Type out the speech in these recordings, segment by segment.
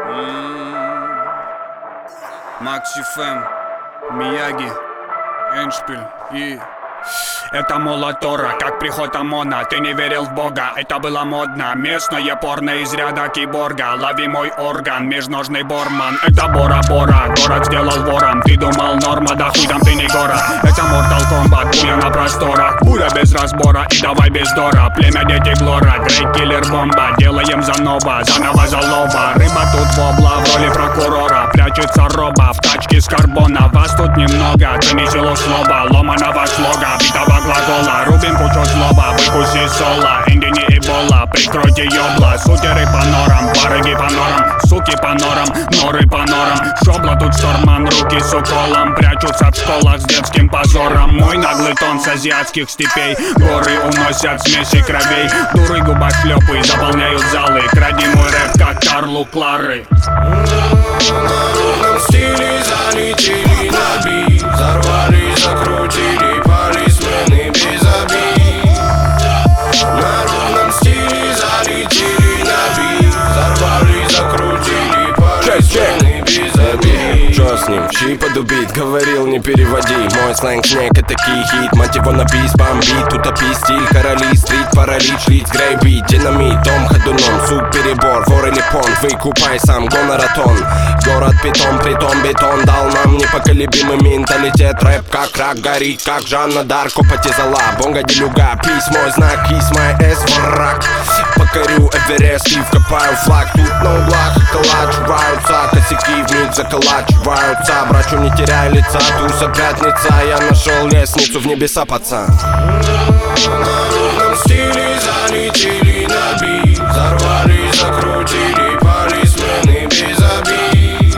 Макси Фэм, Мияги, Эндшпиль и... Это Молотора, как приход ОМОНа. Ты не верил в Бога, это было модно. Местное порно из ряда киборга. Лови мой орган, межножный Борман. Это Бора-Бора, город сделал вором. Ты думал норма, да хуй там ты не гора. Это Mortal Kombat, буя на просторах. Буря без разбора и давай без дора. Племя дети Глора, Грейт Киллер Бомба. Делаем заново за лоба. Рыба тут вобла в роли прокурора. Прячется роба в тачке с карбона. Вас тут немного, ты не село слова. Ломаного слога, битого глагола. Рубим кучу злоба, выкуси соло. Инди не эбола, прикройте ёбла. Сутеры по норам, барыги по норам. Суки по норам, норы по норам. Шобла тут шторман, руки с уколом. Прячутся в школах с детским позором. Мой наглый тон с азиатских степей. Горы уносят смеси кровей. Дуры губошлёпы заполняют залы. Кради мой рэп, как Карлу Клары. На ровном стиле залетели на бит. Взорвали, закрутили полисмены без обид. На ровном стиле залетели на бит. Взорвали, закрутили полисмены без обид. Чё с ним? Чьи подубить? Говорил, не переводи. Мой сленг снег это хит. Мать его на бис, бомбит. Утопи стиль, короли, стрит, паралич, лиц, грейбит. Динамит, дом ходуном, суп, перебор, вор или понт. Выкупай сам, гонораton. Город питон, притом бетон дал нам непоколебимый менталитет. Рэп как рак, горит, как Жанна Дарко, потизала. Бонга делюга, пись мой знак, кис мой эс, враг. Покорю Эверест и вкопаю флаг. Тут на углах околачиваются косяки вмиг заколачиваются. Брачу не теряй лица, туса пятница. Я нашел лестницу в небеса, пацан. На ровном стиле залетели на бит. Взорвали, закрутили полисмены без обид.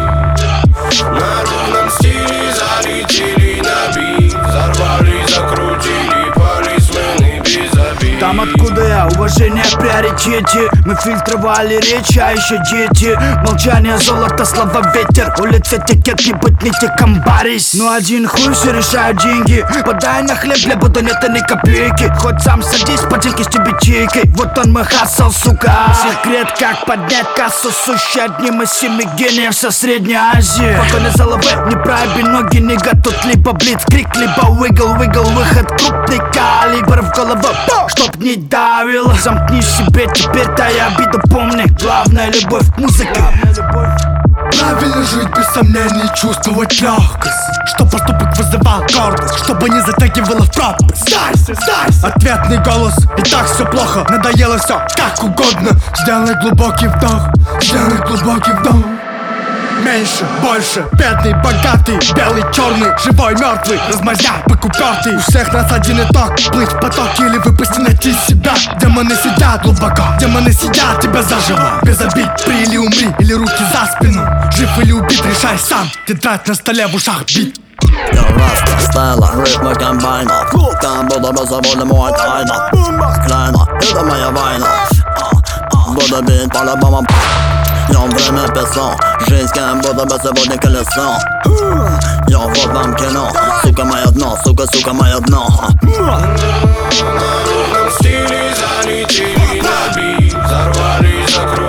На ровном стиле залетели на бит. Взорвали, закрутили полисмены без обид. Там откуда я, уважение в приоритете. Мы фильтровали речь, а еще дети. Молчание, золото, слова, ветер. Улица текет, не быть не теком барись. Ну один хуй, все решают деньги. Подай на хлеб, для буду нет ни копейки. Хоть сам садись, поделки с ячейкой. Вот он мой хасл, сука. Секрет, как поднять кассу, сущий одним из 7 гениев со Средней Азии. Покойный заловы, не проеби ноги, нига. Тут либо блицкрик, либо выгл, выход крупный калибр в голову, чтоб не давил. Замкни себе, теперь-то я обиду помни. Главная любовь к музыке. Правильно жить без сомнений, чувствовать легкость. Чтоб поступок вызывал гордость, чтобы не затягивало в пропасть. Сдайся! Ответный голос, и так все плохо. Надоело все как угодно. Сделай глубокий вдох, сделай глубокий вдох. Меньше, больше, бедный, богатый, белый, черный, живой, мертвый, размазня, покупертый. У всех нас один итог, плыть в потоке или выпусти найти себя. Демоны сидят глубоко, демоны сидят тебя заживо. Без обид, при или умри, или руки за спину. Жив или убит, решай сам, тетрадь на столе в ушах бит. Я раста, стайла, ритмы комбайна. Там буду беззаботный мой тайна. Крайна, это моя война. Буду бить по-любому. Я время песо, жизнь как будто бы сегодня колесо. Я вот вам кино, сука мое дно, сука мое дно. На ровном стиле залетели на бит. Взорвали, закрутили